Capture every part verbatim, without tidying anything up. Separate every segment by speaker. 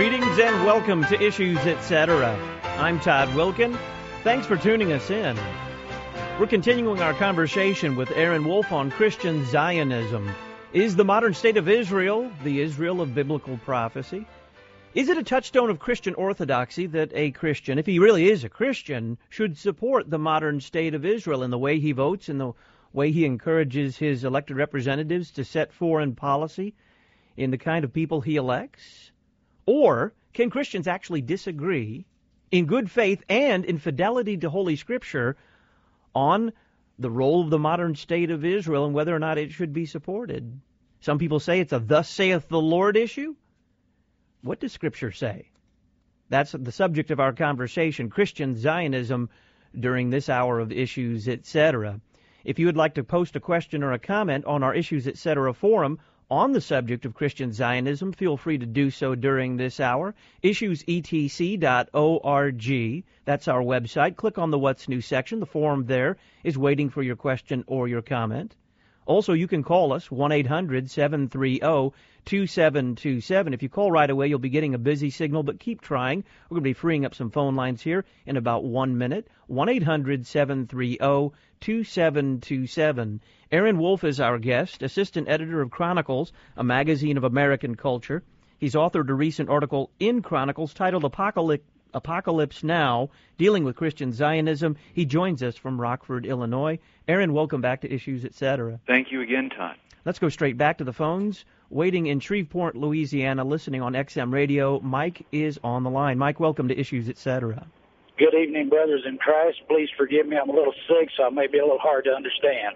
Speaker 1: Greetings and welcome to Issues, et cetera. I'm Todd Wilkin. Thanks for tuning us in. We're continuing our conversation with Aaron Wolf on Christian Zionism. Is the modern state of Israel the Israel of biblical prophecy? Is it a touchstone of Christian orthodoxy that a Christian, if he really is a Christian, should support the modern state of Israel in the way he votes, in the way he encourages his elected representatives to set foreign policy, in the kind of people he elects? Or can Christians actually disagree in good faith and in fidelity to Holy Scripture on the role of the modern state of Israel and whether or not it should be supported? Some people say it's a thus saith the Lord issue. What does Scripture say? That's the subject of our conversation, Christian Zionism, during this hour of Issues, et cetera. If you would like to post a question or a comment on our Issues, et cetera forum on the subject of Christian Zionism, feel free to do so during this hour. issues e t c dot org. That's our website. Click on the What's New section. The forum there is waiting for your question or your comment. Also, you can call us, one eight hundred seven three zero two seven two seven. If you call right away, you'll be getting a busy signal, but keep trying. We're going to be freeing up some phone lines here in about one minute. one eight hundred seven three zero two seven two seven. Aaron Wolf is our guest, assistant editor of Chronicles, a magazine of American culture. He's authored a recent article in Chronicles titled Apocalypse Apocalypse Now, dealing with Christian Zionism. He joins us from Rockford, Illinois. Aaron, welcome back to Issues, et cetera.
Speaker 2: Thank you again, Todd.
Speaker 1: Let's go straight back to the phones. Waiting in Shreveport, Louisiana, listening on X M Radio, Mike is on the line. Mike, welcome to Issues, et cetera.
Speaker 3: Good evening, brothers in Christ. Please forgive me. I'm a little sick, so I may be a little hard to understand.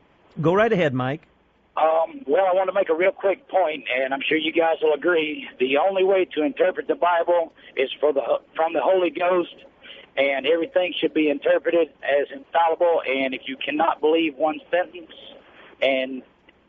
Speaker 1: Go right ahead, Mike.
Speaker 3: Um, well, I want to make a real quick point, and I'm sure you guys will agree. The only way to interpret the Bible is for the from the Holy Ghost, and everything should be interpreted as infallible. And if you cannot believe one sentence, and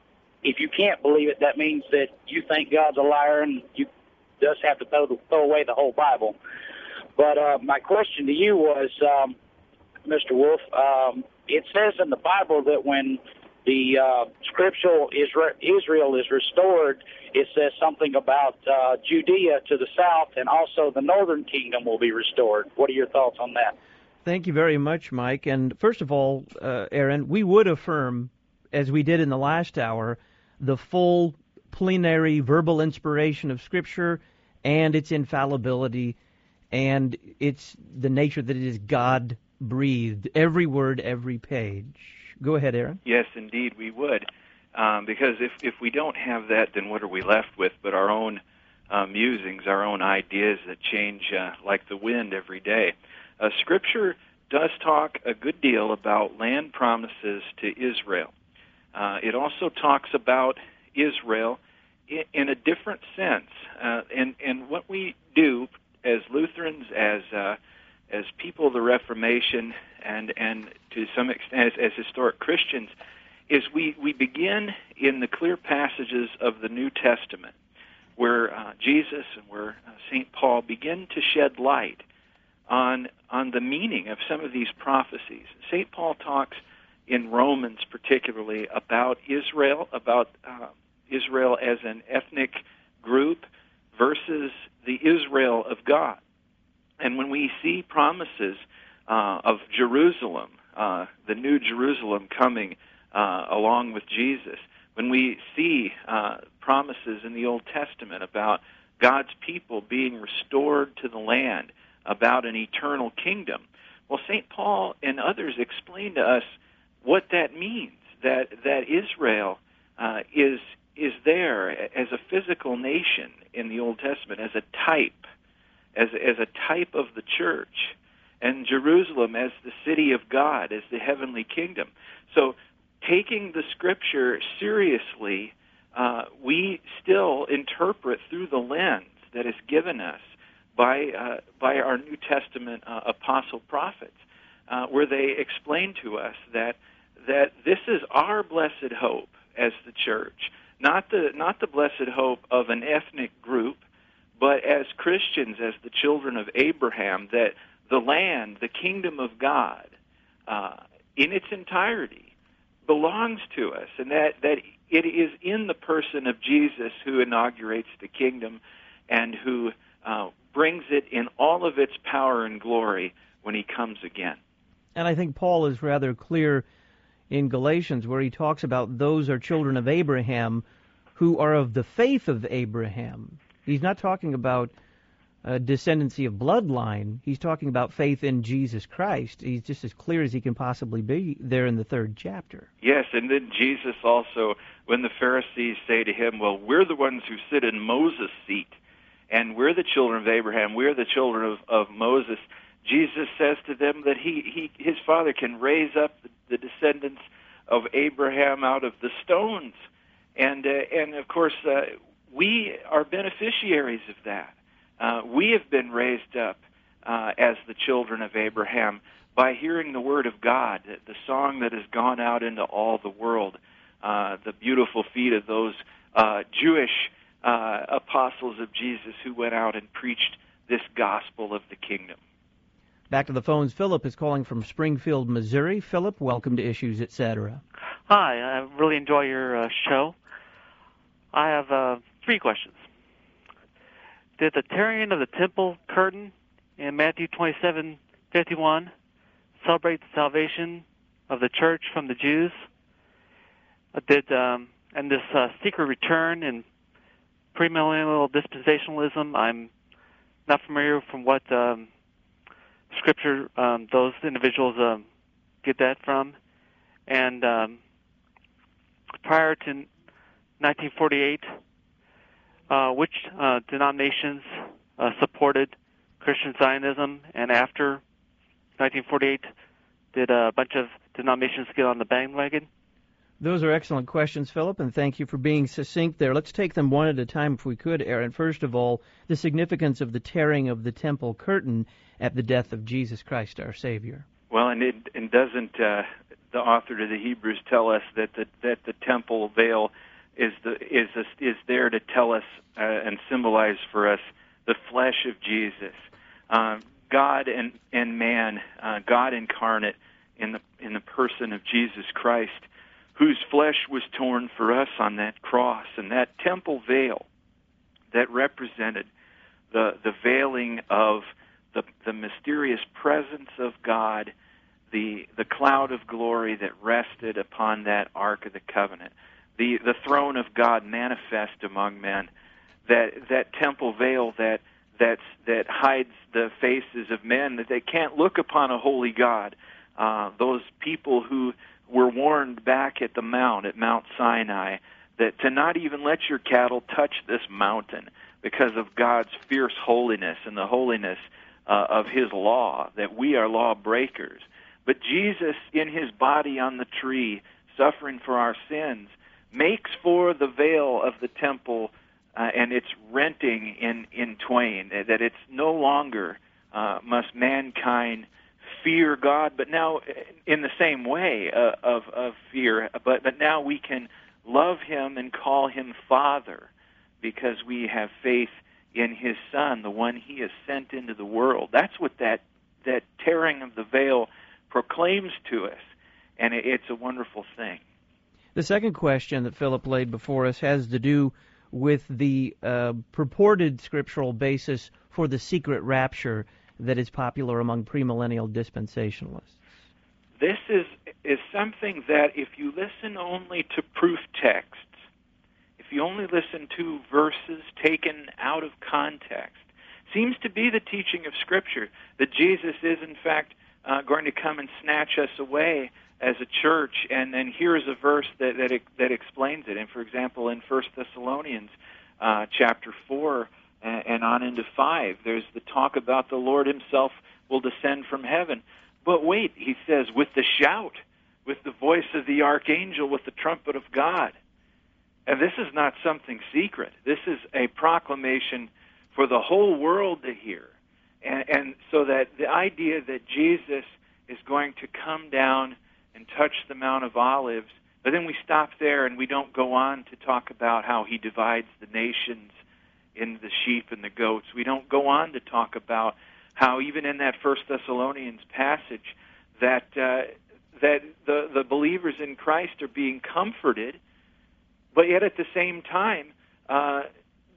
Speaker 3: if you can't believe it, that means that you think God's a liar, and you just have to throw, throw away the whole Bible. But uh, my question to you was, um, Mister Wolf, um, it says in the Bible that when the uh, scriptural Israel is restored, it says something about uh, Judea to the south, and also the northern kingdom will be restored. What are your thoughts on that?
Speaker 1: Thank you very much, Mike. And first of all, uh, Aaron, we would affirm, as we did in the last hour, the full plenary verbal inspiration of Scripture and its infallibility and its the nature that it is God-breathed, every word, every page. Go ahead, Aaron.
Speaker 2: Yes, indeed, we would. Um, because if, if we don't have that, then what are we left with but our own uh, musings, our own ideas that change uh, like the wind every day? Uh, Scripture does talk a good deal about land promises to Israel. Uh, it also talks about Israel in, in a different sense. Uh, and, and what we do as Lutherans, as uh, as people of the Reformation, and, and to some extent as, as historic Christians, is we, we begin in the clear passages of the New Testament, where uh, Jesus and where uh, Saint Paul begin to shed light on on the meaning of some of these prophecies. Saint Paul talks in Romans particularly about Israel, about uh, Israel as an ethnic group versus the Israel of God. And when we see promises uh, of Jerusalem, uh, the new Jerusalem coming uh, along with Jesus, when we see uh, promises in the Old Testament about God's people being restored to the land, about an eternal kingdom, well, Saint Paul and others explain to us what that means, that that Israel uh, is is there as a physical nation in the Old Testament, as a type, as as a type of the church, and Jerusalem as the city of God, as the heavenly kingdom. So taking the Scripture seriously, uh, we still interpret through the lens that is given us by uh, by our New Testament uh, apostle prophets, uh, where they explain to us that that this is our blessed hope as the church, not the not the blessed hope of an ethnic group, but as Christians, as the children of Abraham, that the land, the kingdom of God, uh, in its entirety, belongs to us, and that, that it is in the person of Jesus who inaugurates the kingdom and who uh, brings it in all of its power and glory when he comes again.
Speaker 1: And I think Paul is rather clear in Galatians where he talks about those are children of Abraham who are of the faith of Abraham. He's not talking about a descendancy of bloodline. He's talking about faith in Jesus Christ. He's just as clear as he can possibly be there in the third chapter.
Speaker 2: Yes, and then Jesus also, when the Pharisees say to him, well, we're the ones who sit in Moses' seat, and we're the children of Abraham, we're the children of, of Moses, Jesus says to them that he, he his Father can raise up the, the descendants of Abraham out of the stones. And, uh, and of course, uh, we are beneficiaries of that. Uh, we have been raised up uh, as the children of Abraham by hearing the Word of God, the song that has gone out into all the world, uh, the beautiful feet of those uh, Jewish uh, apostles of Jesus who went out and preached this gospel of the kingdom.
Speaker 1: Back to the phones. Philip is calling from Springfield, Missouri. Philip, welcome to Issues, et cetera.
Speaker 4: Hi, I really enjoy your uh, show. I have uh, three questions. Did the tearing of the temple curtain in Matthew twenty-seven fifty-one celebrate the salvation of the church from the Jews? Uh, did um, and this uh, secret return in premillennial dispensationalism? I'm not familiar from what um, scripture um, those individuals um, get that from. And um, prior to nineteen forty-eight. Uh, which uh, denominations uh, supported Christian Zionism, and after nineteen forty-eight, did a bunch of denominations get on the bandwagon?
Speaker 1: Those are excellent questions, Philip, and thank you for being succinct there. Let's take them one at a time if we could, Aaron. First of all, the significance of the tearing of the temple curtain at the death of Jesus Christ, our Savior.
Speaker 2: Well, and it and doesn't uh, the author to the Hebrews tell us that the, that the temple veil is the is a, is there to tell us uh, and symbolize for us the flesh of Jesus, uh, God and and man, uh, God incarnate in the in the person of Jesus Christ, whose flesh was torn for us on that cross, and that temple veil that represented the the veiling of the the mysterious presence of God, the the cloud of glory that rested upon that Ark of the Covenant. The, the throne of God manifest among men, that that temple veil that that's, that hides the faces of men, that they can't look upon a holy God. Uh, those people who were warned back at the mount, at Mount Sinai, that to not even let your cattle touch this mountain because of God's fierce holiness and the holiness uh, of His law, that we are lawbreakers. But Jesus, in His body on the tree, suffering for our sins, makes for the veil of the temple uh, and its renting in, in twain, that it's no longer uh, must mankind fear God, but now in the same way uh, of, of fear, but, but now we can love Him and call Him Father because we have faith in His Son, the one He has sent into the world. That's what that, that tearing of the veil proclaims to us, and it, it's a wonderful thing.
Speaker 1: The second question that Philip laid before us has to do with the uh, purported scriptural basis for the secret rapture that is popular among premillennial dispensationalists.
Speaker 2: This is is something that if you listen only to proof texts, if you only listen to verses taken out of context, seems to be the teaching of Scripture, that Jesus is in fact uh, going to come and snatch us away as a church, and then here's a verse that that, that explains it. And for example, in First Thessalonians uh, chapter four and, and on into five, there's the talk about the Lord Himself will descend from heaven. But wait, he says, with the shout, with the voice of the archangel, with the trumpet of God. And this is not something secret. This is a proclamation for the whole world to hear. And, and so that the idea that Jesus is going to come down and touch the Mount of Olives, but then we stop there and we don't go on to talk about how He divides the nations into the sheep and the goats. We don't go on to talk about how even in that First Thessalonians passage that uh, that the, the believers in Christ are being comforted, but yet at the same time uh,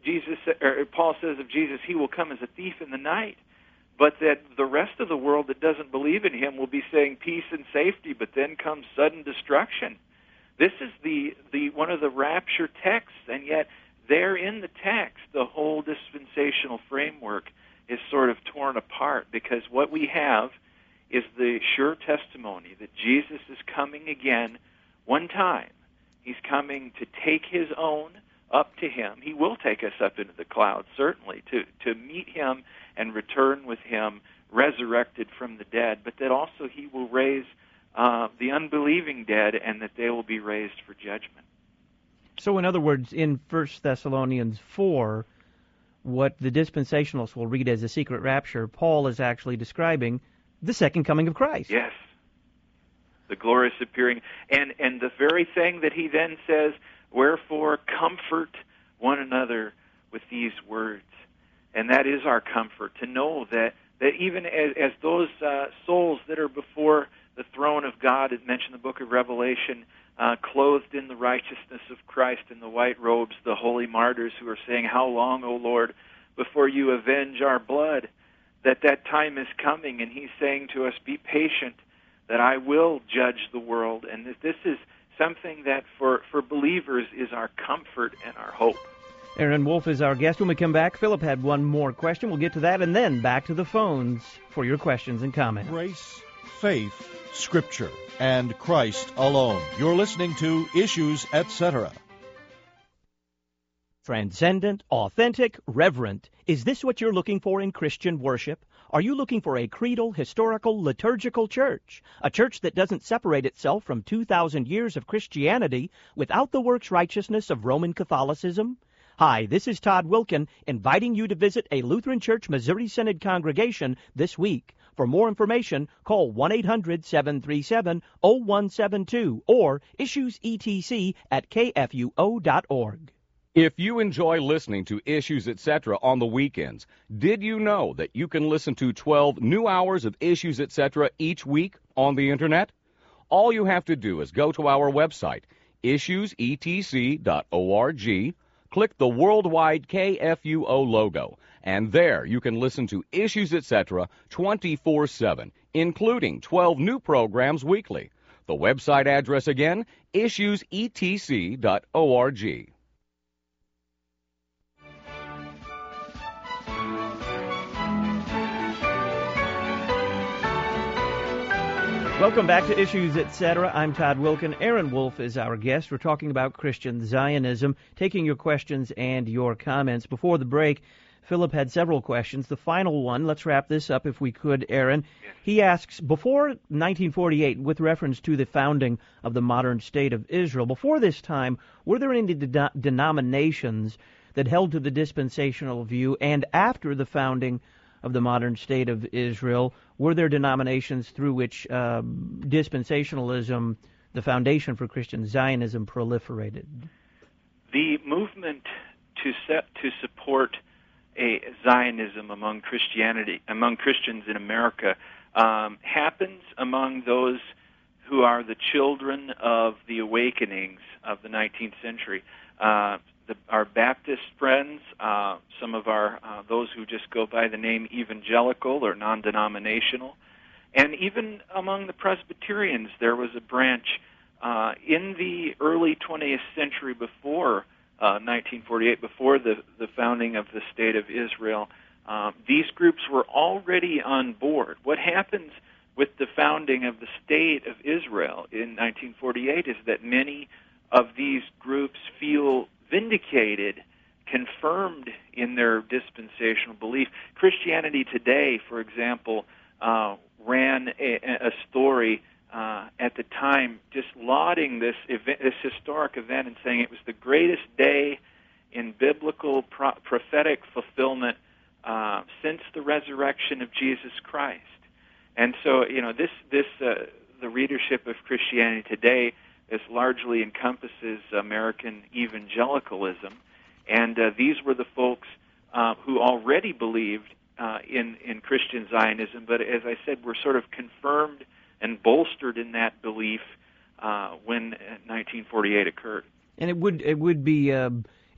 Speaker 2: Jesus, or Paul says of Jesus, he will come as a thief in the night, but that the rest of the world that doesn't believe in him will be saying peace and safety, but then comes sudden destruction. This is the, the one of the rapture texts, and yet there in the text, the whole dispensational framework is sort of torn apart, because what we have is the sure testimony that Jesus is coming again one time. He's coming to take his own up to him. He will take us up into the clouds, certainly, to, to meet him and return with him resurrected from the dead, but that also he will raise uh, the unbelieving dead, and that they will be raised for judgment.
Speaker 1: So in other words, in First Thessalonians four, what the dispensationalists will read as a secret rapture, Paul is actually describing the second coming of Christ.
Speaker 2: Yes. The glorious appearing. And, and the very thing that he then says, wherefore comfort one another with these words. And that is our comfort, to know that, that even as, as those uh, souls that are before the throne of God, as mentioned in the book of Revelation, uh, clothed in the righteousness of Christ in the white robes, the holy martyrs who are saying, how long, O Lord, before you avenge our blood? That that time is coming, and he's saying to us, be patient, that I will judge the world. And that this is something that for, for believers is our comfort and our hope.
Speaker 1: Aaron Wolf is our guest. When we come back, Philip had one more question. We'll get to that, and then back to the phones for your questions and comments.
Speaker 5: Grace, faith, Scripture, and Christ alone. You're listening to Issues, et cetera.
Speaker 1: Transcendent, authentic, reverent. Is this what you're looking for in Christian worship? Are you looking for a creedal, historical, liturgical church? A church that doesn't separate itself from two thousand years of Christianity without the works righteousness of Roman Catholicism? Hi, this is Todd Wilkin, inviting you to visit a Lutheran Church Missouri Synod congregation this week. For more information, call one eight hundred seven three seven oh one seven two or issues e t c at k f u o dot org.
Speaker 6: If you enjoy listening to Issues, et cetera on the weekends, did you know that you can listen to twelve new hours of Issues, et cetera each week on the Internet? All you have to do is go to our website, issues e t c dot org, click the worldwide K F U O logo, and there you can listen to Issues, et cetera twenty-four seven, including twelve new programs weekly. The website address again, issues e t c dot org.
Speaker 1: Welcome back to Issues, et cetera. I'm Todd Wilkin. Aaron Wolf is our guest. We're talking about Christian Zionism, taking your questions and your comments. Before the break, Philip had several questions. The final one, let's wrap this up if we could, Aaron.
Speaker 2: Yes.
Speaker 1: He asks, before nineteen forty-eight, with reference to the founding of the modern state of Israel, before this time, were there any de- denominations that held to the dispensational view? And after the founding of the modern state of Israel, were there denominations through which uh, dispensationalism, the foundation for Christian Zionism, proliferated?
Speaker 2: The movement to set, to support a Zionism among Christianity, among Christians in America, um, happens among those who are the children of the awakenings of the nineteenth century. Uh, The, our Baptist friends, uh, some of our uh, those who just go by the name evangelical or non-denominational, and even among the Presbyterians, there was a branch uh, in the early twentieth century, before uh, nineteen forty-eight, before the, the founding of the State of Israel. Uh, these groups were already on board. What happens with the founding of the State of Israel in nineteen forty-eight is that many of these groups feel vindicated, confirmed in their dispensational belief. Christianity Today, for example, uh, ran a, a story uh, at the time just lauding this event, this historic event, and saying it was the greatest day in biblical pro- prophetic fulfillment uh, since the resurrection of Jesus Christ. And so, you know, this this uh, the readership of Christianity Today This largely encompasses American evangelicalism, and uh, these were the folks uh, who already believed uh, in, in Christian Zionism, but as I said, were sort of confirmed and bolstered in that belief uh, when nineteen forty-eight occurred.
Speaker 1: And it would it would be uh,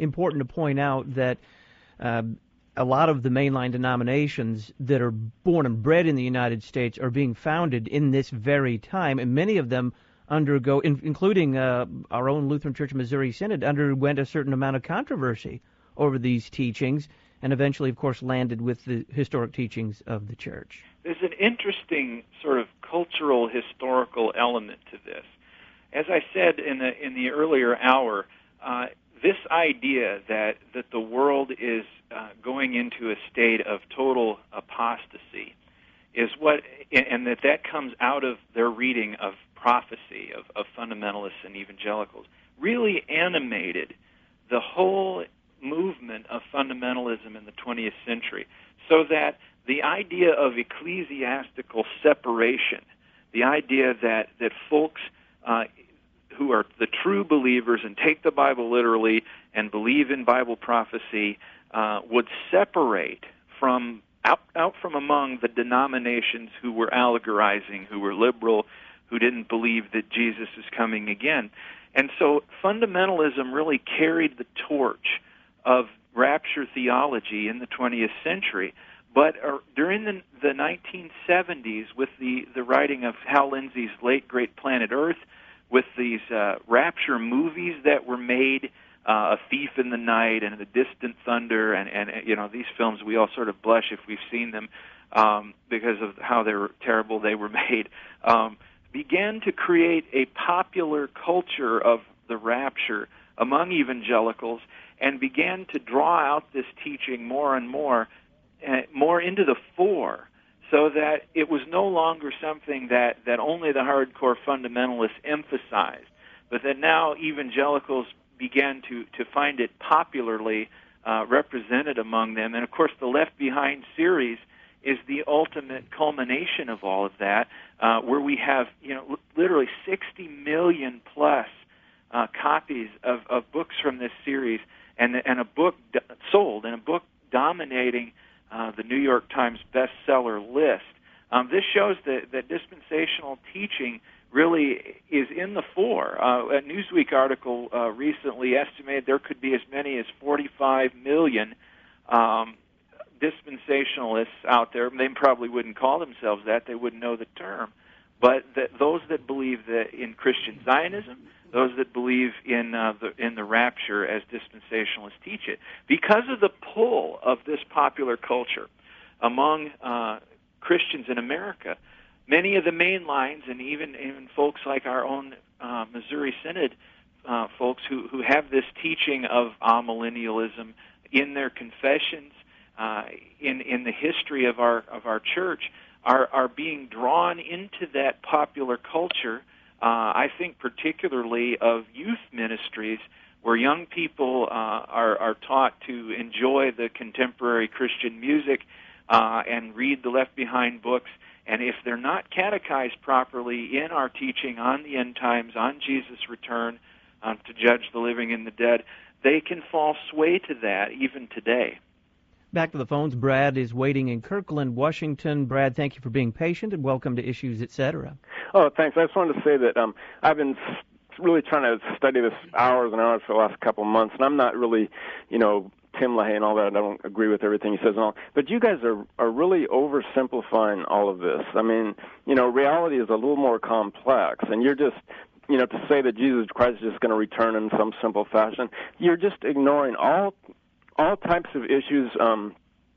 Speaker 1: important to point out that uh, a lot of the mainline denominations that are born and bred in the United States are being founded in this very time, and many of them undergo, in, including uh, our own Lutheran Church of Missouri Synod, underwent a certain amount of controversy over these teachings, and eventually, of course, landed with the historic teachings of the Church.
Speaker 2: There's an interesting sort of cultural, historical element to this. As I said in the in the earlier hour, uh, this idea that that the world is uh, going into a state of total apostasy is what, and that that comes out of their reading of prophecy of, of fundamentalists and evangelicals, really animated the whole movement of fundamentalism in the twentieth century, so that the idea of ecclesiastical separation, the idea that, that folks uh, who are the true believers and take the Bible literally and believe in Bible prophecy uh, would separate from out, out from among the denominations who were allegorizing, who were liberal, who didn't believe that Jesus is coming again. And so fundamentalism really carried the torch of rapture theology in the twentieth century. But uh, during the, the nineteen seventies, with the, the writing of Hal Lindsey's late great Planet Earth, with these uh, rapture movies that were made, uh, A Thief in the Night and The Distant Thunder, and, and you know, these films, we all sort of blush if we've seen them um, because of how they were terrible they were made, um, began to create a popular culture of the rapture among evangelicals, and began to draw out this teaching more and more, uh, more into the fore, so that it was no longer something that, that only the hardcore fundamentalists emphasized, but that now evangelicals began to, to find it popularly uh, represented among them. And, of course, the Left Behind series is the ultimate culmination of all of that, uh, where we have, you know, literally sixty million plus uh, copies of, of books from this series, and and a book d- sold, and a book dominating uh, the New York Times bestseller list. Um, this shows that, that dispensational teaching really is in the fore. Uh, a Newsweek article uh, recently estimated there could be as many as forty-five million um, dispensationalists out there. They probably wouldn't call themselves that. They wouldn't know the term. But that those that believe that in Christian Zionism, those that believe in uh, the in the rapture as dispensationalists teach it, because of the pull of this popular culture among uh, Christians in America, many of the main lines, and even even folks like our own uh, Missouri Synod uh, folks who who have this teaching of amillennialism in their confessions, uh, in in the history of our of our church, are are being drawn into that popular culture. Uh, I think particularly of youth ministries, where young people uh, are, are taught to enjoy the contemporary Christian music uh, and read the Left Behind books. And if they're not catechized properly in our teaching on the end times, on Jesus' return um, to judge the living and the dead, they can fall sway to that even today.
Speaker 1: Back to the phones. Brad is waiting in Kirkland, Washington. Brad, thank you for being patient, and welcome to Issues, et cetera.
Speaker 7: Oh, thanks. I just wanted to say that um, I've been really trying to study this hours and hours for the last couple of months, and I'm not really, you know, Tim LaHaye and all that. I don't agree with everything he says and all. But you guys are, are really oversimplifying all of this. I mean, you know, reality is a little more complex, and you're just, you know, to say that Jesus Christ is just going to return in some simple fashion, you're just ignoring all all types of issues. Um,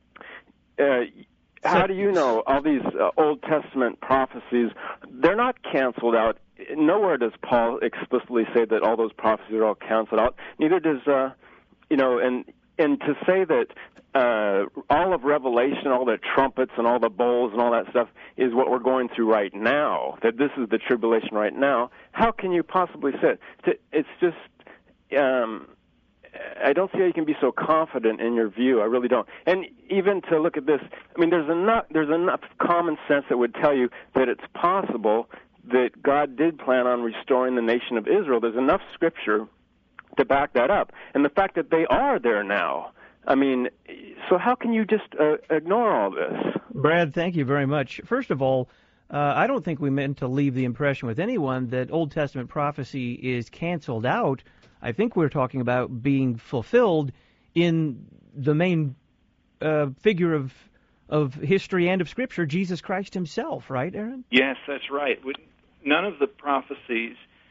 Speaker 7: uh, how do you know all these uh, Old Testament prophecies? They're not canceled out. Nowhere does Paul explicitly say that all those prophecies are all canceled out. Neither does, uh, you know, and and to say that uh, all of Revelation, all the trumpets and all the bowls and all that stuff is what we're going through right now, that this is the tribulation right now, how can you possibly say it? It's just... Um, I don't see how you can be so confident in your view. I really don't. And even to look at this, I mean, there's enough there's enough common sense that would tell you that it's possible that God did plan on restoring the nation of Israel. There's enough scripture to back that up. And the fact that they are there now, I mean, so how can you just uh, ignore all this?
Speaker 1: Brad, thank you very much. First of all, uh, I don't think we meant to leave the impression with anyone that Old Testament prophecy is canceled out. I think we're talking about being fulfilled in the main uh, figure of of history and of Scripture, Jesus Christ himself, right, Aaron?
Speaker 2: Yes, that's right. None of the prophecies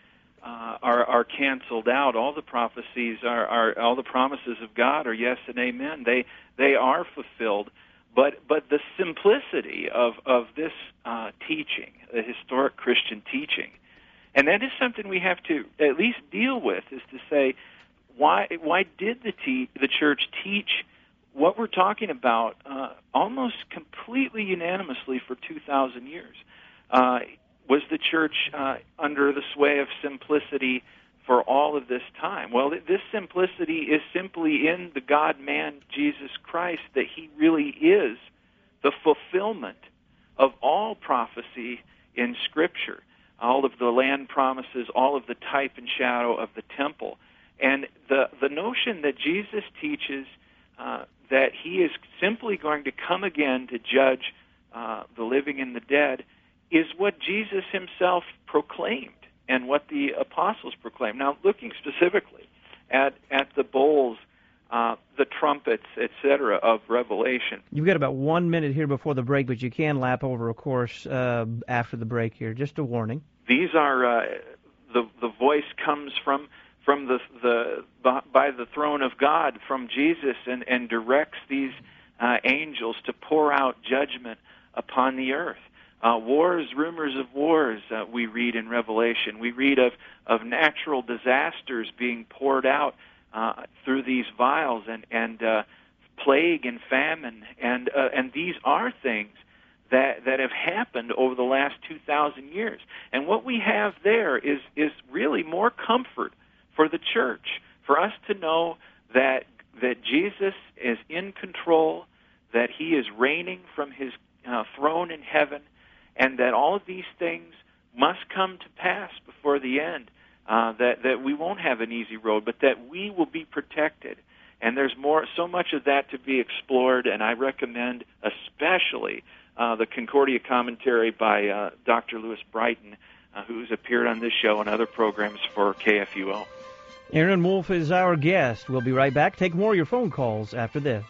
Speaker 2: uh, are, are canceled out. All the prophecies are, are, all the promises of God are yes and amen. They they are fulfilled. But but the simplicity of, of this uh, teaching, the historic Christian teaching, and that is something we have to at least deal with, is to say, why why did the te- the church teach what we're talking about uh, almost completely unanimously for two thousand years? Uh, was the church uh, under the sway of simplicity for all of this time? Well, this simplicity is simply in the God-man, Jesus Christ, that he really is the fulfillment of all prophecy in Scripture, all of the land promises, all of the type and shadow of the temple. And the, the notion that Jesus teaches uh, that he is simply going to come again to judge uh, the living and the dead is what Jesus himself proclaimed and what the apostles proclaimed. Now, looking specifically at, at the bowls, uh, the trumpets, et cetera, of Revelation.
Speaker 1: You've got about one minute here before the break, but you can lap over, of course, uh, after the break here. Just a warning.
Speaker 2: These are, uh, the, the voice comes from from the, the by the throne of God, from Jesus, and, and directs these uh, angels to pour out judgment upon the earth. Uh, wars, rumors of wars, uh, we read in Revelation. We read of, of natural disasters being poured out uh, through these vials, and, and uh, plague and famine. And, uh, and these are things that, that have happened over the last two thousand years. And what we have there is, is really more comfort for the church, for us to know that, that Jesus is in control, that he is reigning from his uh, throne in heaven, and that all of these things must come to pass before the end, uh, that, that we won't have an easy road, but that we will be protected. And there's more, so much of that to be explored, and I recommend especially uh, the Concordia commentary by uh, Doctor Lewis Brighton, uh, who's appeared on this show and other programs for K F U O.
Speaker 1: Aaron Wolf is our guest. We'll be right back. Take more of your phone calls after this.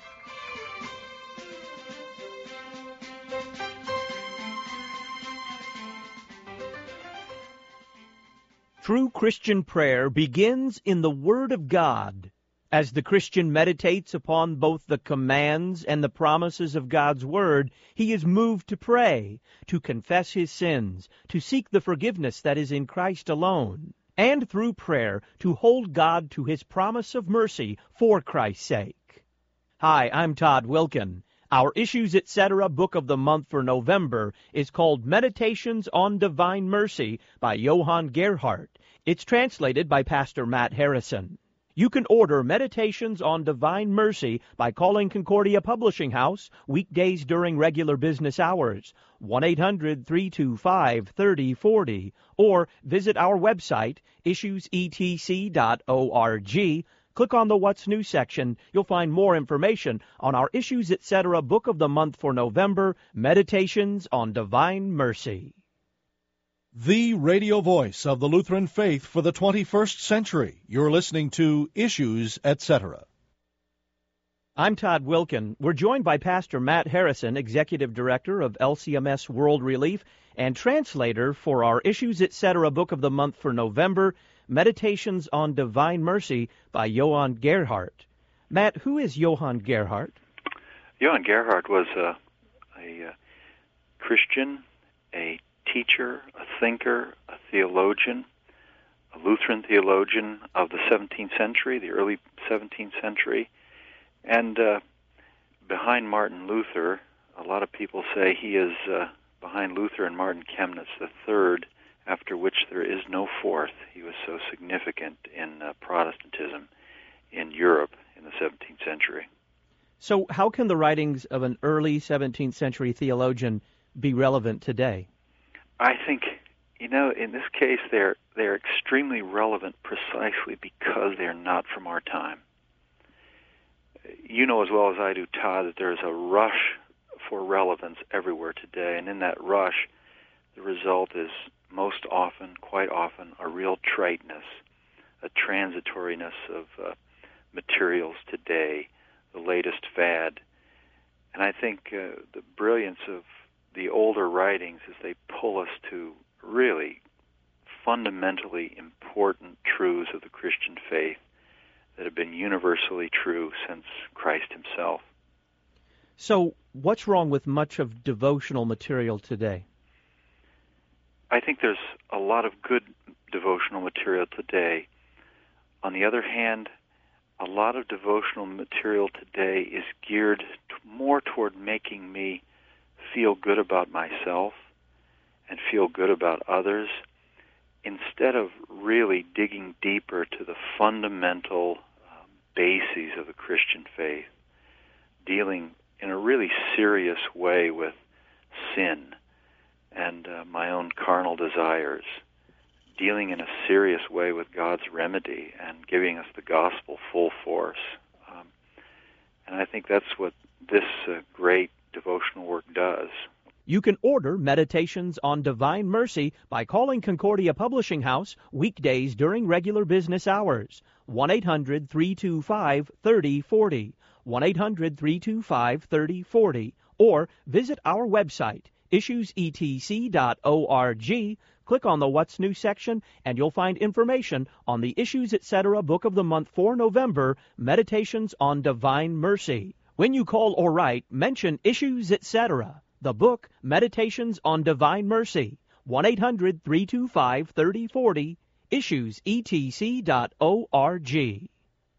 Speaker 1: True Christian prayer begins in the Word of God. As the Christian meditates upon both the commands and the promises of God's Word, he is moved to pray, to confess his sins, to seek the forgiveness that is in Christ alone, and through prayer to hold God to his promise of mercy for Christ's sake. Hi, I'm Todd Wilkin. Our Issues Etc. book of the month for November is called Meditations on Divine Mercy by Johann Gerhardt. It's translated by Pastor Matt Harrison. You can order Meditations on Divine Mercy by calling Concordia Publishing House weekdays during regular business hours, one eight hundred, three two five, three oh four oh, or visit our website, issues e t c dot org. Click on the What's New section. You'll find more information on our Issues Etc. book of the month for November, Meditations on Divine Mercy.
Speaker 5: The radio voice of the Lutheran faith for the twenty-first century. You're listening to Issues Etc.
Speaker 1: I'm Todd Wilkin. We're joined by Pastor Matt Harrison, Executive Director of L C M S World Relief and translator for our Issues Etc. book of the month for November, Meditations on Divine Mercy by Johann Gerhardt. Matt, who is Johann Gerhardt?
Speaker 8: Johann Gerhardt was a, a, a Christian, a teacher, a thinker, a theologian, a Lutheran theologian of the seventeenth century, the early seventeenth century. And uh, behind Martin Luther, a lot of people say he is uh, behind Luther and Martin Chemnitz the third, after which there is no fourth. He was so significant in uh, Protestantism in Europe in the seventeenth century.
Speaker 1: So how can the writings of an early seventeenth century theologian be relevant today?
Speaker 8: I think, you know, in this case, they're they're extremely relevant precisely because they're not from our time. You know as well as I do, Todd, that there's a rush for relevance everywhere today, and in that rush, the result is most often, quite often, a real triteness, a transitoriness of uh, materials today, the latest fad. And I think uh, the brilliance of the older writings is they pull us to really fundamentally important truths of the Christian faith that have been universally true since Christ himself.
Speaker 1: So what's wrong with much of devotional material today?
Speaker 8: I think there's a lot of good devotional material today. On the other hand, a lot of devotional material today is geared t- more toward making me feel good about myself and feel good about others, instead of really digging deeper to the fundamental uh, bases of the Christian faith, dealing in a really serious way with sin and uh, my own carnal desires, dealing in a serious way with God's remedy and giving us the gospel full force. Um, and I think that's what this uh, great devotional work does.
Speaker 1: You can order Meditations on Divine Mercy by calling Concordia Publishing House weekdays during regular business hours. one eight hundred three two five three oh four oh, one eight hundred three two five three oh four oh, or visit our website, issues e t c dot org. Click on the What's New section, and you'll find information on the Issues Etc. Book of the Month for November, Meditations on Divine Mercy. When you call or write, mention Issues Etc. The book, Meditations on Divine Mercy, one eight hundred three two five three oh four oh, issues e t c dot org.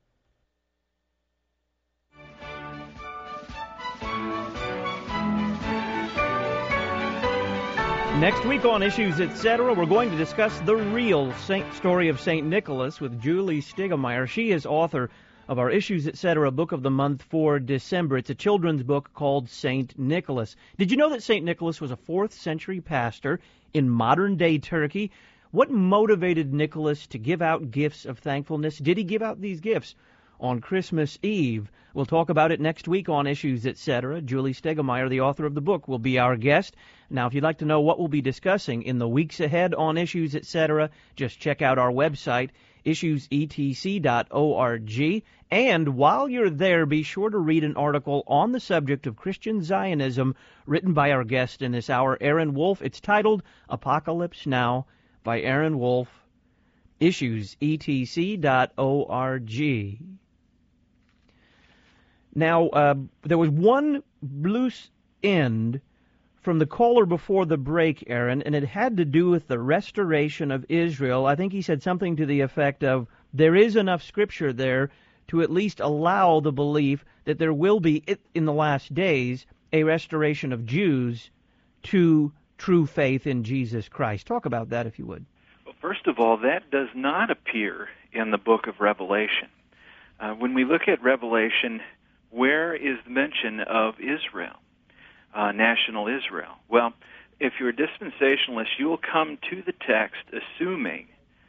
Speaker 1: Next week on Issues Etc., we're going to discuss the real saint story of Saint Nicholas with Julie Stegemeyer. She is author of our Issues Etc. Book of the Month for December. It's a children's book called Saint Nicholas. Did you know that Saint Nicholas was a fourth century pastor in modern-day Turkey? What motivated Nicholas to give out gifts of thankfulness? Did he give out these gifts on Christmas Eve? We'll talk about it next week on Issues Etc. Julie Stegemeyer, the author of the book, will be our guest. Now, if you'd like to know what we'll be discussing in the weeks ahead on Issues Etc., just check out our website, issues e t c dot org. And while you're there, be sure to read an article on the subject of Christian Zionism written by our guest in this hour, Aaron Wolf. It's titled Apocalypse Now by Aaron Wolf, issues e t c dot org. Now, uh, there was one loose end from the caller before the break, Aaron, and it had to do with the restoration of Israel. I think he said something to the effect of, there is enough scripture there to at least allow the belief that there will be, in the last days, a restoration of Jews to true faith in Jesus Christ. Talk about that, if you would.
Speaker 2: Well, first of all, that does not appear in the book of Revelation. Uh, when we look at Revelation, where is the mention of Israel, uh, national Israel? Well, if you're a dispensationalist, you will come to the text assuming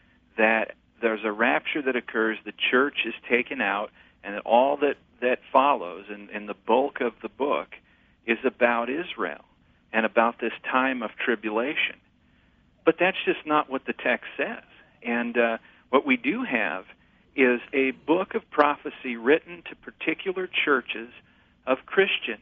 Speaker 2: that there's a rapture that occurs, the church is taken out, and that all that, that follows, and, and the bulk of the book, is about Israel and about this time of tribulation. But that's just not what the text says. And uh, what we do have is a book of prophecy written to particular churches of Christians.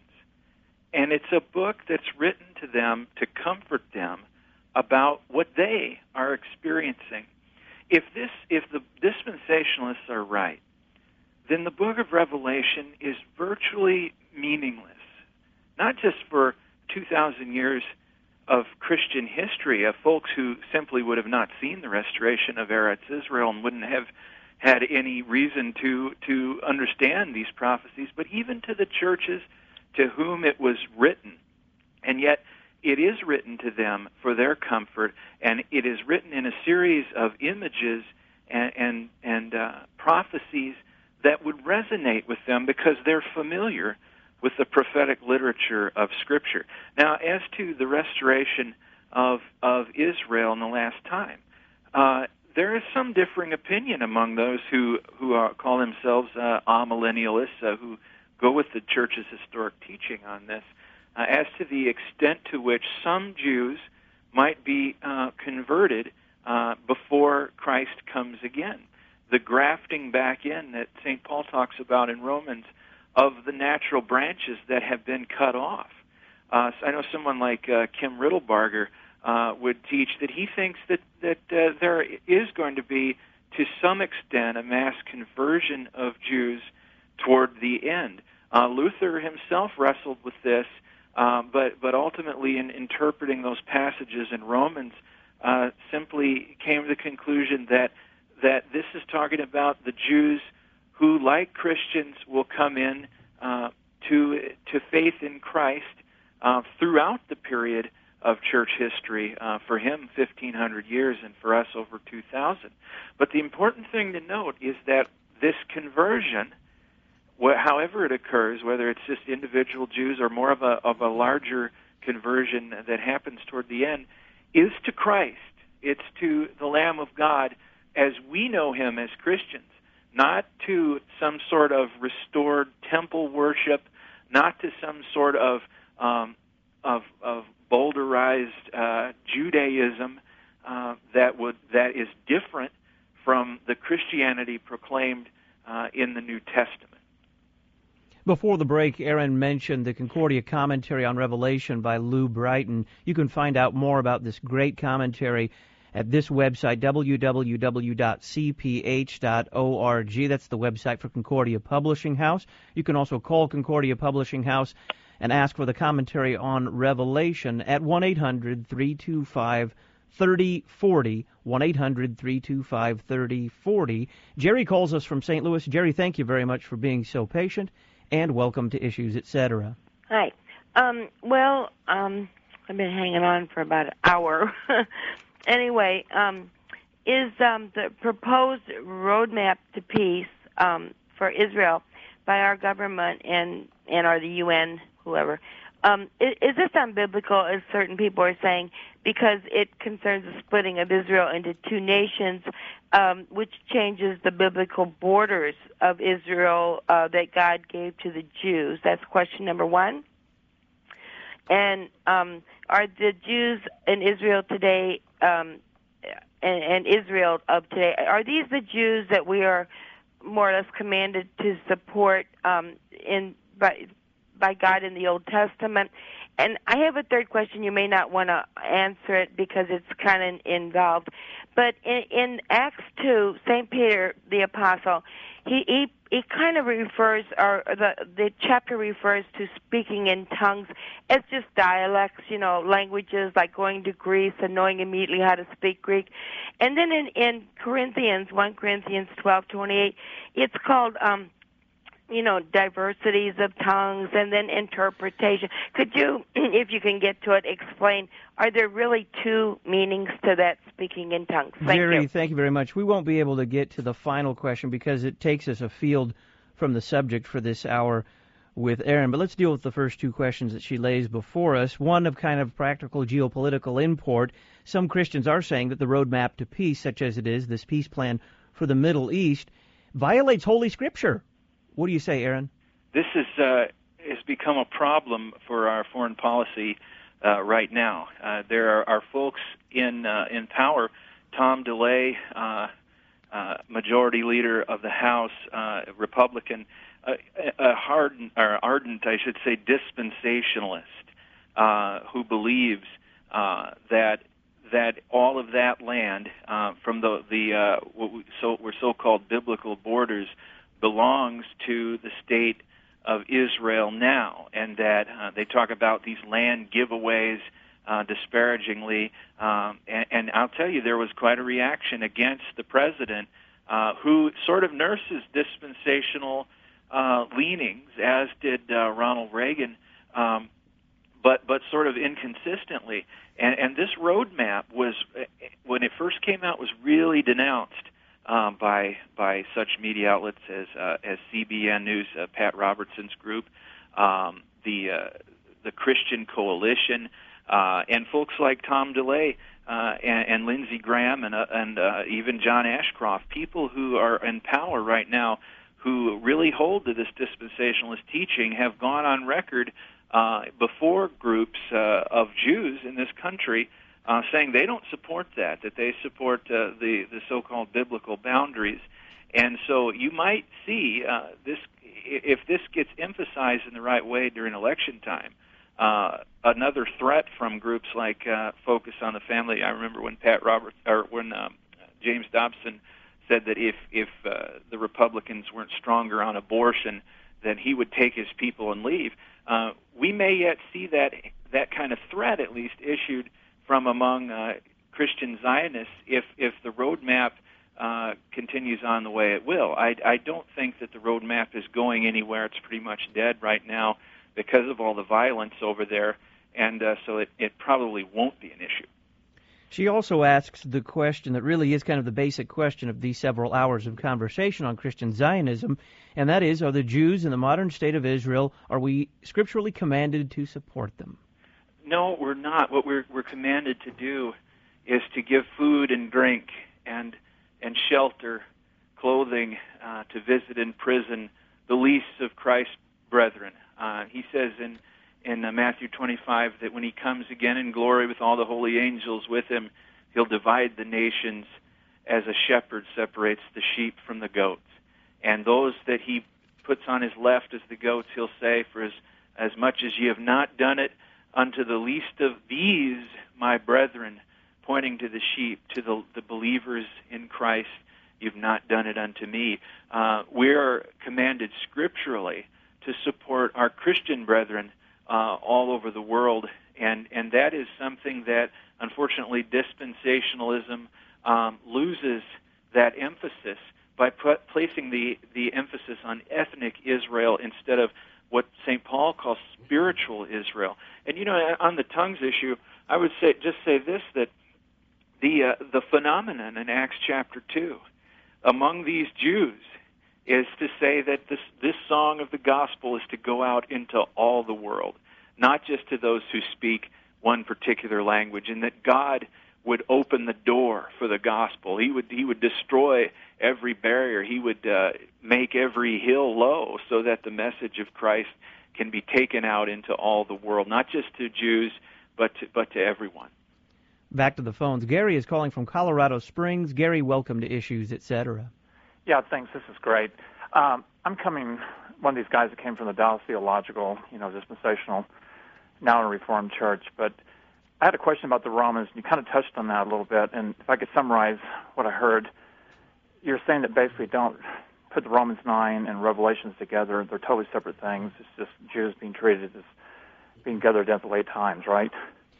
Speaker 2: And it's a book that's written to them to comfort them about what they are experiencing. If this, if the dispensationalists are right, then the book of Revelation is virtually meaningless, not just for two thousand years of Christian history, of folks who simply would have not seen the restoration of Eretz Israel and wouldn't have had any reason to to understand these prophecies, but even to the churches to whom it was written. And yet it is written to them for their comfort, and it is written in a series of images and and, and uh, prophecies that would resonate with them because they're familiar with the prophetic literature of Scripture. Now, as to the restoration of of Israel in the last time, uh, there is some differing opinion among those who who are, call themselves uh, amillennialists, uh, who go with the church's historic teaching on this, uh, as to the extent to which some Jews might be uh, converted uh, before Christ comes again. the grafting back in that Saint Paul talks about in Romans of the natural branches that have been cut off. Uh, so I know someone like uh, Kim Riddlebarger uh, would teach that he thinks that, that uh, there is going to be, to some extent, a mass conversion of Jews toward the end. Uh, Luther himself wrestled with this, uh, but, but ultimately in interpreting those passages in Romans, uh, simply came to the conclusion that that this is talking about the Jews who, like Christians, will come in uh, to to faith in Christ uh, throughout the period of church history. Uh, for him, fifteen hundred years, and for us, over two thousand. But the important thing to note is that this conversion, wh- however it occurs, whether it's just individual Jews or more of a of a larger conversion that happens toward the end, is to Christ. It's to the Lamb of God as we know him as Christians, not to some sort of restored temple worship, not to some sort of um, of, of boulderized uh, Judaism uh, that would that is different from the Christianity proclaimed uh, in the New Testament.
Speaker 1: Before the break, Aaron mentioned the Concordia Commentary on Revelation by Lou Brighton. You can find out more about this great commentary at this website, w w w dot c p h dot org. That's the website for Concordia Publishing House. You can also call Concordia Publishing House and ask for the commentary on Revelation at one eight hundred three two five three oh four oh, one eight hundred three two five three oh four oh. Jerry calls us from Saint Louis. Jerry, thank you very much for being so patient, and welcome to Issues, et cetera.
Speaker 9: Hi. Um, well, um, I've been hanging on for about an hour. Anyway, um, is um, the proposed roadmap to peace um, for Israel by our government and, and or the U N, whoever, um, is, is this unbiblical, as certain people are saying, because it concerns the splitting of Israel into two nations, um, which changes the biblical borders of Israel uh, that God gave to the Jews? That's question number one. And um, are the Jews in Israel today um, and, and Israel of today, are these the Jews that we are more or less commanded to support um, in by by God in the Old Testament? And I have a third question. You may not want to answer it because it's kind of involved. But in, in Acts two, Saint Peter the Apostle, he he, he kind of refers, or the the chapter refers to speaking in tongues as just dialects, you know, languages like going to Greece and knowing immediately how to speak Greek. And then in, in Corinthians, First Corinthians twelve twenty-eight, it's called um, you know, diversities of tongues and then interpretation. Could you, if you can get to it, explain, are there really two meanings to that speaking in tongues? Thank
Speaker 1: Jerry,
Speaker 9: you.
Speaker 1: Thank you very much. We won't be able to get to the final question because it takes us afield from the subject for this hour with Aaron. But let's deal with the first two questions that she lays before us. One of kind of practical geopolitical import. Some Christians are saying that the roadmap to peace, such as it is, this peace plan for the Middle East, violates Holy Scripture. What do you say, Aaron?
Speaker 2: This is uh, has become a problem for our foreign policy uh, right now. Uh, there are, are folks in uh, in power. Tom DeLay, uh, uh, Majority Leader of the House, uh, Republican, uh, a hardened, or ardent, I should say, dispensationalist, uh, who believes uh, that that all of that land uh, from the the uh, what we so were so-called biblical borders belongs to the state of Israel now, and that uh, they talk about these land giveaways uh, disparagingly. Um, and, and I'll tell you, there was quite a reaction against the president, uh, who sort of nurses dispensational uh, leanings, as did uh, Ronald Reagan, um, but but sort of inconsistently. And, and this roadmap was, when it first came out, was really denounced Uh, by by such media outlets as uh, as C B N News, uh, Pat Robertson's group, um, the uh, the Christian Coalition, uh, and folks like Tom DeLay uh, and, and Lindsey Graham and uh, and uh, even John Ashcroft, people who are in power right now, who really hold to this dispensationalist teaching, have gone on record uh, before groups uh, of Jews in this country, Uh, saying they don't support that, that they support uh, the, the so-called biblical boundaries. And so you might see uh, this, if this gets emphasized in the right way during election time, uh, another threat from groups like uh, Focus on the Family. I remember when Pat Roberts, or when um, James Dobson said that if, if uh, the Republicans weren't stronger on abortion, then he would take his people and leave. Uh, we may yet see that that kind of threat at least issued from among uh, Christian Zionists if, if the roadmap uh, continues on the way it will. I, I don't think that the roadmap is going anywhere. It's pretty much dead right now because of all the violence over there, and uh, so it, it probably won't be an issue.
Speaker 1: She also asks the question that really is kind of the basic question of these several hours of conversation on Christian Zionism, and that is, are the Jews in the modern state of Israel, are we scripturally commanded to support them?
Speaker 2: No, we're not. What we're, we're commanded to do is to give food and drink and and shelter, clothing, uh, to visit in prison the least of Christ's brethren. Uh, he says in in uh, Matthew twenty-five that when he comes again in glory with all the holy angels with him, he'll divide the nations as a shepherd separates the sheep from the goats. And those that he puts on his left as the goats, he'll say, for as, as much as ye have not done it unto the least of these, my brethren, pointing to the sheep, to the, the believers in Christ, you've not done it unto me. Uh, we are commanded scripturally to support our Christian brethren uh, all over the world, and, and that is something that, unfortunately, dispensationalism um, loses that emphasis by put, placing the, the emphasis on ethnic Israel instead of what Saint Paul calls spiritual Israel. And, you know, on the tongues issue, I would say just say this, that the uh, the phenomenon in Acts chapter two among these Jews is to say that this, this song of the gospel is to go out into all the world, not just to those who speak one particular language, and that God would open the door for the gospel. He would he would destroy every barrier. He would uh, make every hill low so that the message of Christ can be taken out into all the world, not just to Jews, but to, but to everyone.
Speaker 1: Back to the phones. Gary is calling from Colorado Springs. Gary, welcome to Issues, et cetera.
Speaker 10: Yeah, thanks. This is great. Um, I'm coming, one of these guys that came from the Dallas Theological, you know, dispensational, now in a Reformed church, but I had a question about the Romans, and you kind of touched on that a little bit, and if I could summarize what I heard, you're saying that basically don't put the Romans nine and Revelations together. They're totally separate things. It's just Jews being treated as being gathered at the late times, right?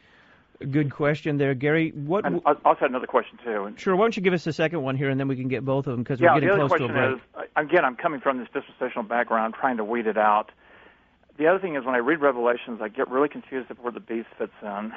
Speaker 1: Good question there, Gary. What?
Speaker 10: And I also had another question, too.
Speaker 1: Sure, why don't you give us a second one here, and then we can get both of them, because
Speaker 10: yeah,
Speaker 1: we're getting close to a break.
Speaker 10: Yeah, the other question is, again, I'm coming from this dispensational background, trying to weed it out. The other thing is, when I read Revelations, I get really confused of where the beast fits in.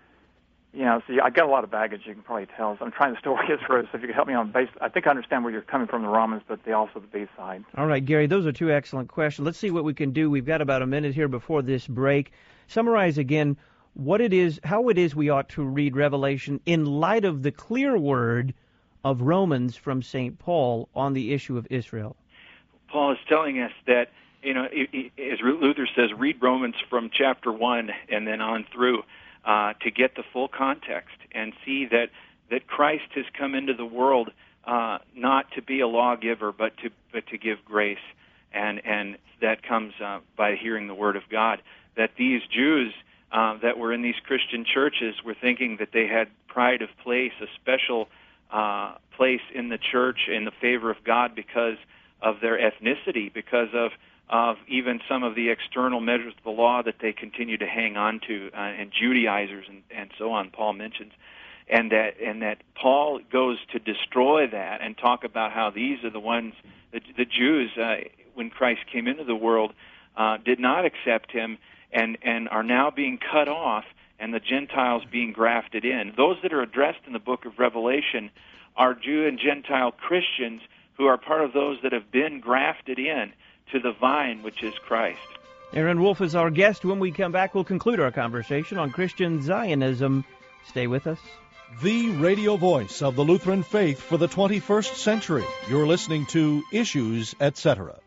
Speaker 10: You know, so I got a lot of baggage, you can probably tell. So I'm trying to still get through. So if you could help me on base, I think I understand where you're coming from, the Romans, but the, also the B side.
Speaker 1: All right, Gary, those are two excellent questions. Let's see what we can do. We've got about a minute here before this break. Summarize again what it is, how it is we ought to read Revelation in light of the clear word of Romans from Saint Paul on the issue of Israel.
Speaker 2: Paul is telling us that, you know, as Luther says, read Romans from chapter one and then on through. Uh, to get the full context and see that, that Christ has come into the world uh, not to be a lawgiver, but to but to give grace, and and that comes uh, by hearing the word of God. That these Jews uh, that were in these Christian churches were thinking that they had pride of place, a special uh, place in the church in the favor of God because of their ethnicity, because of of even some of the external measures of the law that they continue to hang on to, uh, and Judaizers and, and so on, Paul mentions. And that and that Paul goes to destroy that and talk about how these are the ones, the, the Jews, uh, when Christ came into the world, uh, did not accept him and, and are now being cut off, and the Gentiles being grafted in. Those that are addressed in the book of Revelation are Jew and Gentile Christians who are part of those that have been grafted in to the vine, which is Christ.
Speaker 1: Aaron Wolf is our guest. When we come back, we'll conclude our conversation on Christian Zionism. Stay with us.
Speaker 5: The radio voice of the Lutheran faith for the twenty-first century. You're listening to Issues, et cetera.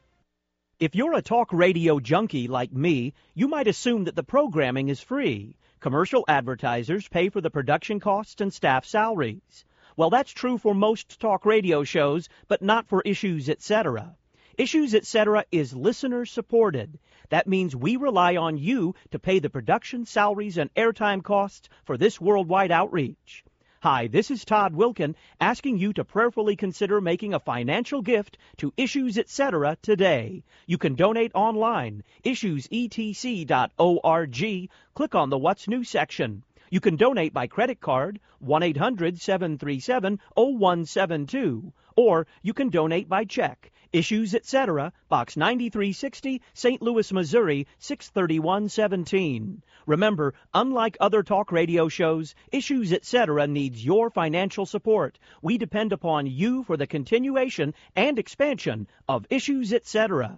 Speaker 1: If you're a talk radio junkie like me, you might assume that the programming is free. Commercial advertisers pay for the production costs and staff salaries. Well, that's true for most talk radio shows, but not for Issues Etc. Issues Etc. is listener-supported. That means we rely on you to pay the production, salaries, and airtime costs for this worldwide outreach. Hi, this is Todd Wilkin, asking you to prayerfully consider making a financial gift to Issues Etc. today. You can donate online, issues e t c dot org. Click on the What's New section. You can donate by credit card, one eight hundred seven three seven oh one seven two, or you can donate by check. Issues Etc., Box ninety-three sixty, Saint Louis, Missouri, six thirty-one seventeen. Remember, unlike other talk radio shows, Issues Etc. needs your financial support. We depend upon you for the continuation and expansion of Issues Etc.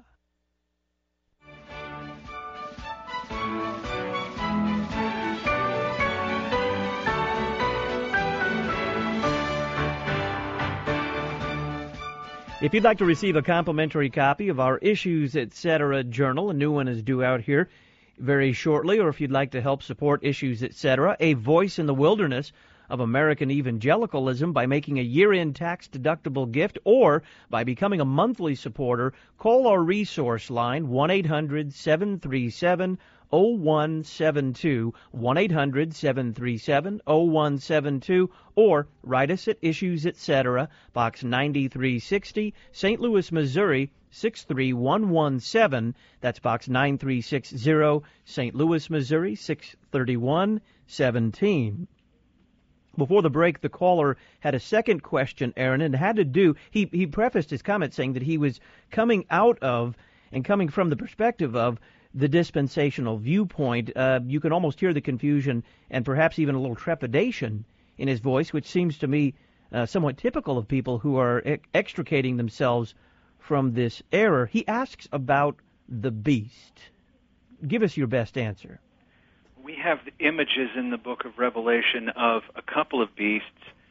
Speaker 1: If you'd like to receive a complimentary copy of our Issues Etc. journal, a new one is due out here very shortly, or if you'd like to help support Issues Etc., a voice in the wilderness of American evangelicalism by making a year-end tax-deductible gift or by becoming a monthly supporter, call our resource line, one eight hundred seven three seven oh one seven two, one eight hundred seven three seven oh one seven two, or write us at Issues Etc., Box ninety-three sixty, Saint Louis, Missouri, six three one one seven. That's Box nine three six zero, Saint Louis, Missouri, six thirty-one seventeen. Before the break, the caller had a second question, Aaron, and it had to do, he, he prefaced his comment saying that he was coming out of and coming from the perspective of the dispensational viewpoint. Uh, you can almost hear the confusion and perhaps even a little trepidation in his voice, which seems to me uh, somewhat typical of people who are e- extricating themselves from this error. He asks about the beast. Give us your best answer.
Speaker 2: We have images in the book of Revelation of a couple of beasts,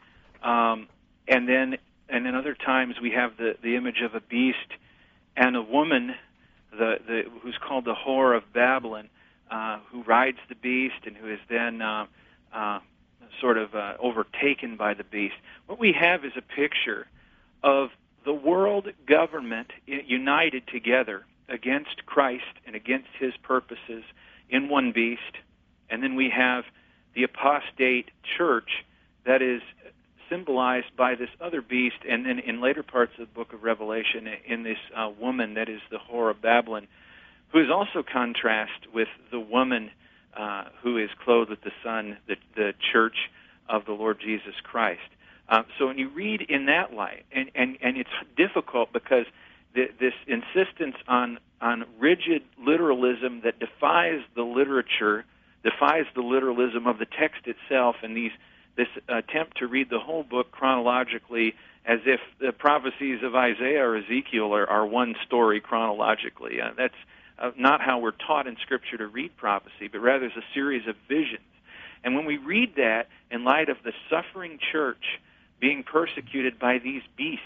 Speaker 2: um, and then and then other times we have the, the image of a beast and a woman the, the who's called the whore of Babylon, uh, who rides the beast and who is then uh, uh, sort of uh, overtaken by the beast. What we have is a picture of the world government united together against Christ and against his purposes in one beast. And then we have the apostate church that is symbolized by this other beast, and then in later parts of the book of Revelation, in this uh, woman that is the whore of Babylon, who is also contrast with the woman uh, who is clothed with the sun, the, the church of the Lord Jesus Christ. Uh, so when you read in that light, and, and, and it's difficult because the, this insistence on, on rigid literalism that defies the literature, defies the literalism of the text itself, and these this attempt to read the whole book chronologically as if the prophecies of Isaiah or Ezekiel are, are one story chronologically. Uh, that's uh, not how we're taught in Scripture to read prophecy, but rather as a series of visions. And when we read that in light of the suffering church being persecuted by these beasts,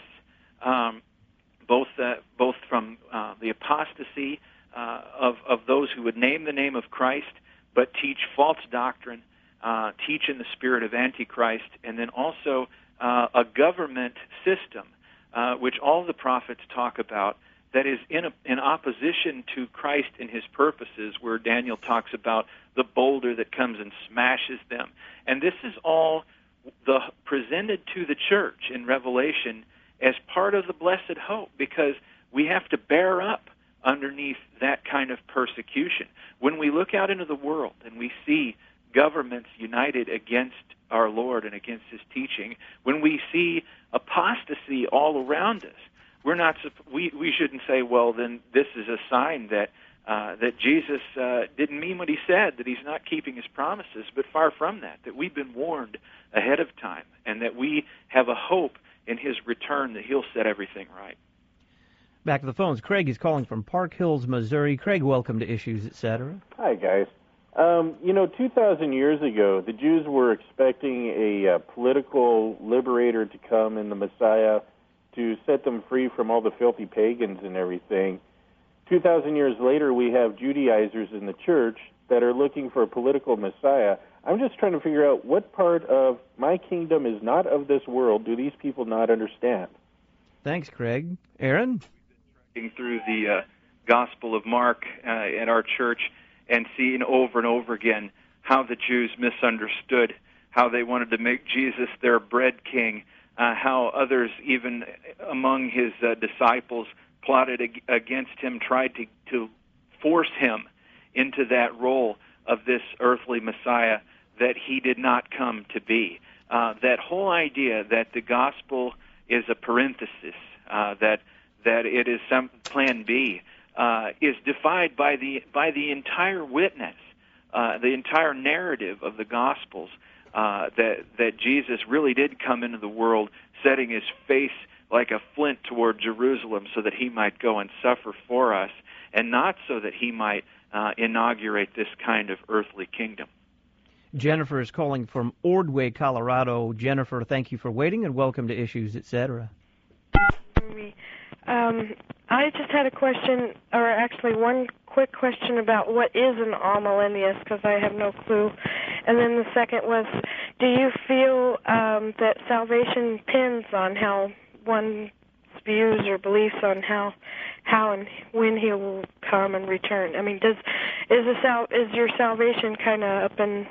Speaker 2: um, both uh, both from uh, the apostasy uh, of, of those who would name the name of Christ but teach false doctrine, uh, teach in the spirit of Antichrist, and then also uh, a government system, uh, which all the prophets talk about, that is in, a, in opposition to Christ and his purposes, where Daniel talks about the boulder that comes and smashes them. And this is all the presented to the church in Revelation as part of the blessed hope, because we have to bear up underneath that kind of persecution. When we look out into the world and we see governments united against our Lord and against his teaching, when we see apostasy all around us, we're not we we shouldn't say, well, then this is a sign that uh, that Jesus uh, didn't mean what he said, that he's not keeping his promises. But far from that, that we've been warned ahead of time, and that we have a hope in his return that he'll set everything right.
Speaker 1: Back to the phones. Craig is calling from Park Hills, Missouri. Craig, welcome to Issues, et cetera.
Speaker 11: Hi, guys. Um, you know, two thousand years ago, the Jews were expecting a uh, political liberator to come in the Messiah to set them free from all the filthy pagans and everything. two thousand years later, we have Judaizers in the church that are looking for a political Messiah. I'm just trying to figure out what part of my kingdom is not of this world do these people not understand?
Speaker 1: Thanks, Craig. Aaron?
Speaker 2: Through the uh, Gospel of Mark uh, at our church and seeing over and over again how the Jews misunderstood, how they wanted to make Jesus their bread king, uh, how others, even among his uh, disciples, plotted ag- against him, tried to, to force him into that role of this earthly Messiah that he did not come to be. Uh, that whole idea that the gospel is a parenthesis, uh, that that it is some plan B, uh, is defied by the by the entire witness, uh, the entire narrative of the Gospels. Uh, that that Jesus really did come into the world, setting his face like a flint toward Jerusalem, so that he might go and suffer for us, and not so that he might uh, inaugurate this kind of earthly kingdom.
Speaker 1: Jennifer is calling from Ordway, Colorado. Jennifer, thank you for waiting, and welcome to Issues, et cetera.
Speaker 12: Um, I just had a question, or actually one quick question about what is an amillennialist, because I have no clue. And then the second was, do you feel um, that salvation depends on how one's views or beliefs on how, how and when he will come and return? I mean, does is the sal- is your salvation kind of up and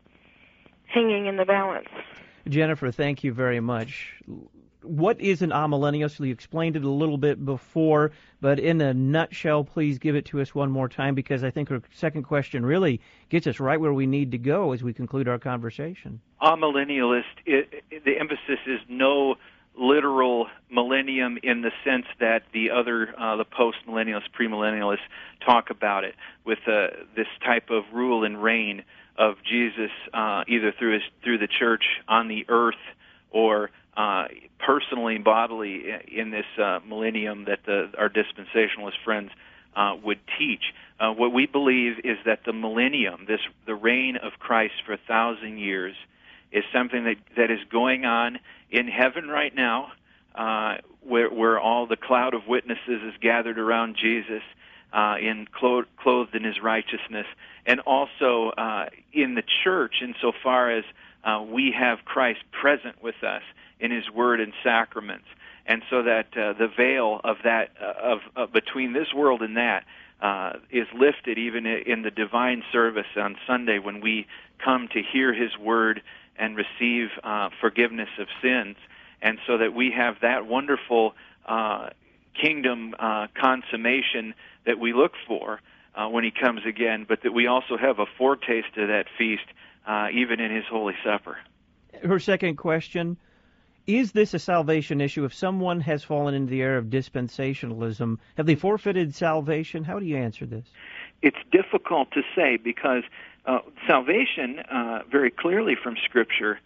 Speaker 12: hanging in the balance?
Speaker 1: Jennifer, thank you very much. What is an amillennialist? You explained it a little bit before, but in a nutshell, please give it to us one more time, because I think her second question really gets us right where we need to go as we conclude our conversation.
Speaker 2: Amillennialist, it, it, the emphasis is no literal millennium in the sense that the other, uh, the post-millennialists, premillennialists talk about it, with uh, this type of rule and reign of Jesus, uh, either through his, through the church on the earth, or uh, personally, bodily, in this uh, millennium that the, our dispensationalist friends uh, would teach. Uh, what we believe is that the millennium, this the reign of Christ for a thousand years, is something that, that is going on in heaven right now, uh, where, where all the cloud of witnesses is gathered around Jesus, uh, in clo- clothed in his righteousness, and also uh, in the church, insofar as uh, we have Christ present with us in his word and sacraments, and so that uh, the veil of that uh, of, of between this world and that uh, is lifted even in the divine service on Sunday, when we come to hear his word and receive uh, forgiveness of sins, and so that we have that wonderful uh, kingdom uh, consummation that we look for uh, when he comes again, but that we also have a foretaste of that feast uh, even in his Holy Supper.
Speaker 1: Her second question: is this a salvation issue? If someone has fallen into the error of dispensationalism, have they forfeited salvation? How do you answer this?
Speaker 2: It's difficult to say, because uh, salvation, uh, very clearly from Scripture,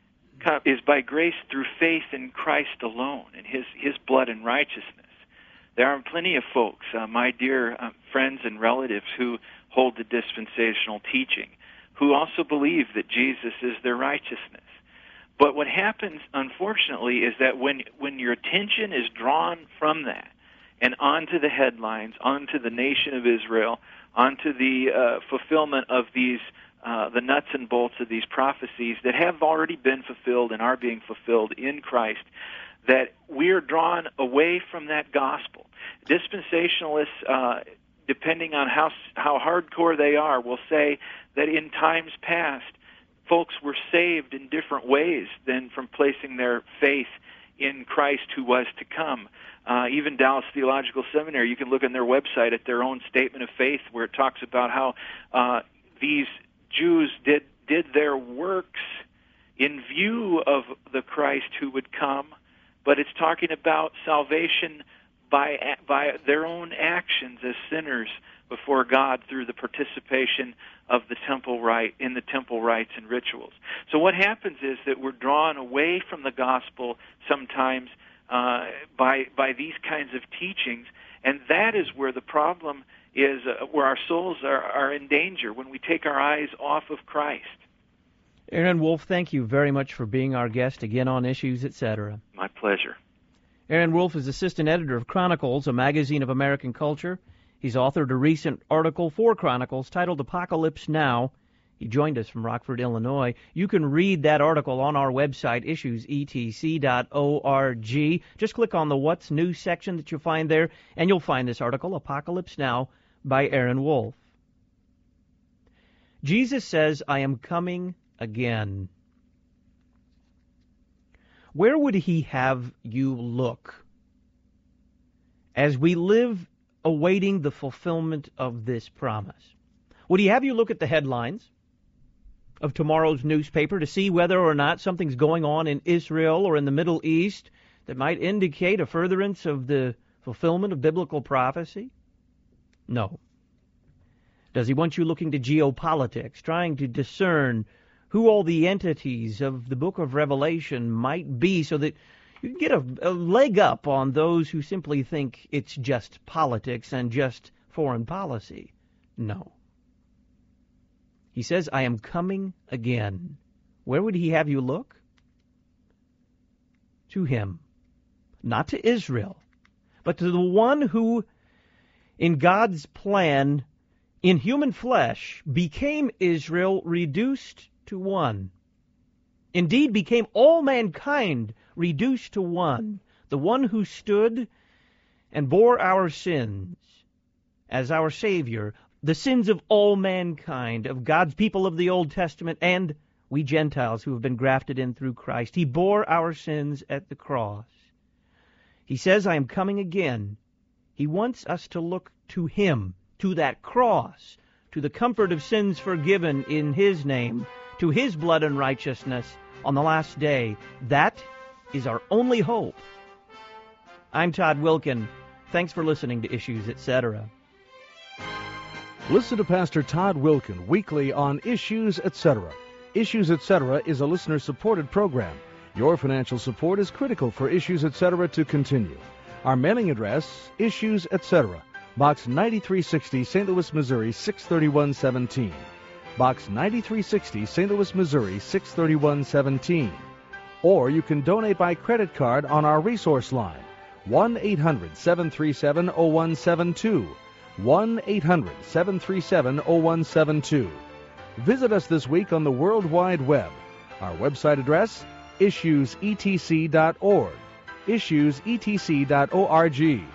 Speaker 2: is by grace through faith in Christ alone and his, his blood and righteousness. There are plenty of folks, uh, my dear uh, friends and relatives, who hold the dispensational teaching, who also believe that Jesus is their righteousness. But what happens, unfortunately, is that when when your attention is drawn from that and onto the headlines, onto the nation of Israel, onto the uh, fulfillment of these, uh, the nuts and bolts of these prophecies that have already been fulfilled and are being fulfilled in Christ, that we are drawn away from that gospel. Dispensationalists, uh, depending on how how hardcore they are, will say that in times past, folks were saved in different ways than from placing their faith in Christ who was to come. Uh, even Dallas Theological Seminary, you can look on their website at their own statement of faith, where it talks about how uh, these Jews did did their works in view of the Christ who would come, but it's talking about salvation by by their own actions as sinners before God through the participation of the temple rite, in the temple rites and rituals. So what happens is that we're drawn away from the gospel sometimes uh, by by these kinds of teachings, and that is where the problem is, uh, where our souls are, are in danger, when we take our eyes off of Christ.
Speaker 1: Aaron Wolf, thank you very much for being our guest again on Issues, et cetera.
Speaker 2: My pleasure.
Speaker 1: Aaron Wolf is assistant editor of Chronicles, a magazine of American culture. He's authored a recent article for Chronicles titled Apocalypse Now. He He joined us from Rockford, Illinois. You can read that article on our website, issues e t c dot org. Just click on the What's New section that you'll find there, and you'll find this article, Apocalypse Now, by Aaron Wolf. Jesus says, I am coming again. Where would he have you look as we live awaiting the fulfillment of this promise? Would he have you look at the headlines of tomorrow's newspaper to see whether or not something's going on in Israel or in the Middle East that might indicate a furtherance of the fulfillment of biblical prophecy? No. Does he want you looking to geopolitics, trying to discern who all the entities of the book of Revelation might be so that you can get a, a leg up on those who simply think it's just politics and just foreign policy? No. He says, I am coming again. Where would he have you look? To him. Not to Israel, but to the one who, in God's plan, in human flesh, became Israel reduced to one. Indeed, became all mankind reduced to one. The one who stood and bore our sins as our Savior, the sins of all mankind, of God's people of the Old Testament, and we Gentiles who have been grafted in through Christ. He bore our sins at the cross. He says, I am coming again. He wants us to look to him, to that cross, to the comfort of sins forgiven in his name, to his blood and righteousness on the last day. That is our only hope. I'm Todd Wilkin. Thanks for listening to Issues, et cetera.
Speaker 5: Listen to Pastor Todd Wilkin weekly on Issues, et cetera. Issues, et cetera is a listener-supported program. Your financial support is critical for Issues, et cetera to continue. Our mailing address, Issues, et cetera. Box ninety-three sixty, Saint Louis, Missouri, six thirty-one seventeen. Box ninety-three sixty, Saint Louis, Missouri, six thirty-one seventeen. Or you can donate by credit card on our resource line, one eight hundred, seven three seven, zero one seven two. one eight hundred, seven three seven, zero one seven two. Visit us this week on the World Wide Web. Our website address, issues e t c dot org. issues e t c dot org.